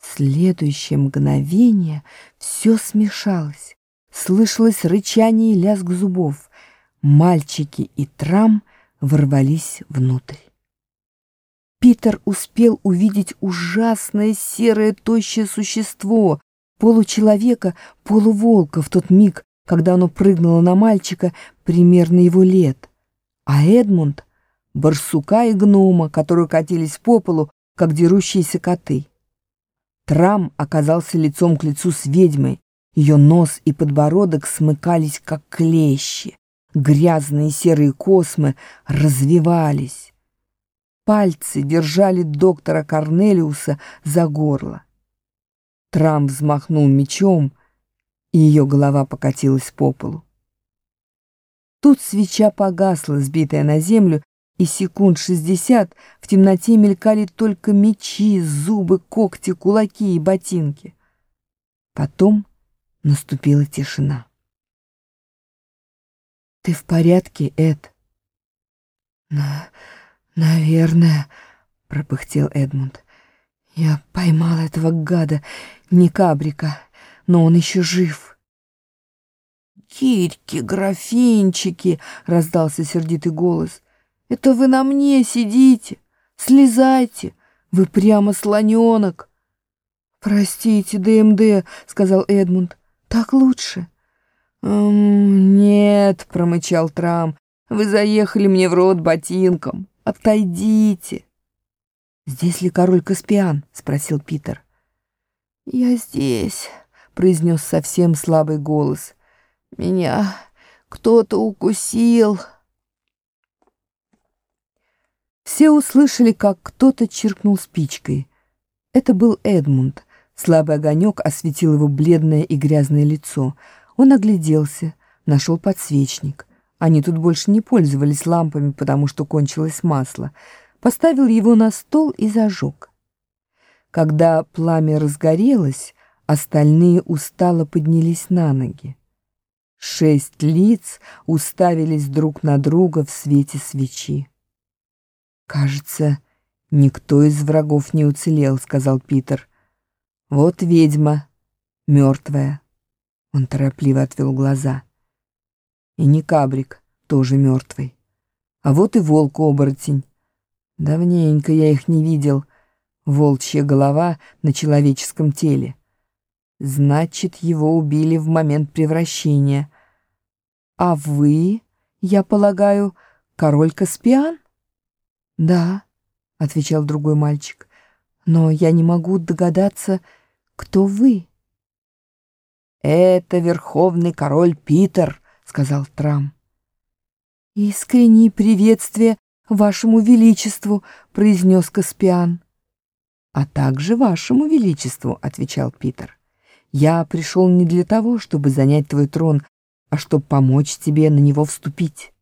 следующее мгновение все смешалось. Слышалось рычание и лязг зубов. Мальчики и Трам ворвались внутрь. Питер успел увидеть ужасное серое тощее существо, получеловека, полуволка в тот миг, когда оно прыгнуло на мальчика примерно его лет, а Эдмунд — барсука и гнома, которые катились по полу, как дерущиеся коты. Трам оказался лицом к лицу с ведьмой. Ее нос и подбородок смыкались, как клещи. Грязные серые космы развивались. Пальцы держали доктора Корнелиуса за горло. Трам взмахнул мечом, и ее голова покатилась по полу. Тут свеча погасла, сбитая на землю, и секунд 60 в темноте мелькали только мечи, зубы, когти, кулаки и ботинки. Потом наступила тишина. «Ты в порядке, Эд?» «Наверное», — пропыхтел Эдмунд. «Я поймал этого гада, не Кабрика, но он еще жив». «Кирьки, графинчики!» — раздался сердитый голос. «Это вы на мне сидите! Слезайте! Вы прямо слоненок!» «Простите, ДМД», — сказал Эдмунд. «Так лучше». «Нет», — промычал Трам, — «вы заехали мне в рот ботинком. Отойдите». «Здесь ли король Каспиан?» — спросил Питер. «Я здесь», — произнес совсем слабый голос. «Меня кто-то укусил». Все услышали, как кто-то чиркнул спичкой. Это был Эдмунд. Слабый огонек осветил его бледное и грязное лицо. Он огляделся, нашел подсвечник. Они тут больше не пользовались лампами, потому что кончилось масло. Поставил его на стол и зажег. Когда пламя разгорелось, остальные устало поднялись на ноги. 6 лиц уставились друг на друга в свете свечи. «Кажется, никто из врагов не уцелел», — сказал Питер. «Вот ведьма, мертвая». Он торопливо отвел глаза. «И не Кабрик, тоже мертвый. А вот и волк-оборотень. Давненько я их не видел. Волчья голова на человеческом теле. Значит, его убили в момент превращения. А вы, я полагаю, король Каспиан?» «Да», — отвечал другой мальчик, — «но я не могу догадаться, кто вы». «Это верховный король Питер», — сказал Трам. «Искренние приветствия вашему величеству», — произнес Каспиан. «А также вашему величеству», — отвечал Питер. «Я пришел не для того, чтобы занять твой трон, а чтобы помочь тебе на него вступить».